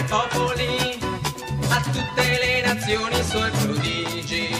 popoli, a tutte le nazioni i suoi prodigi.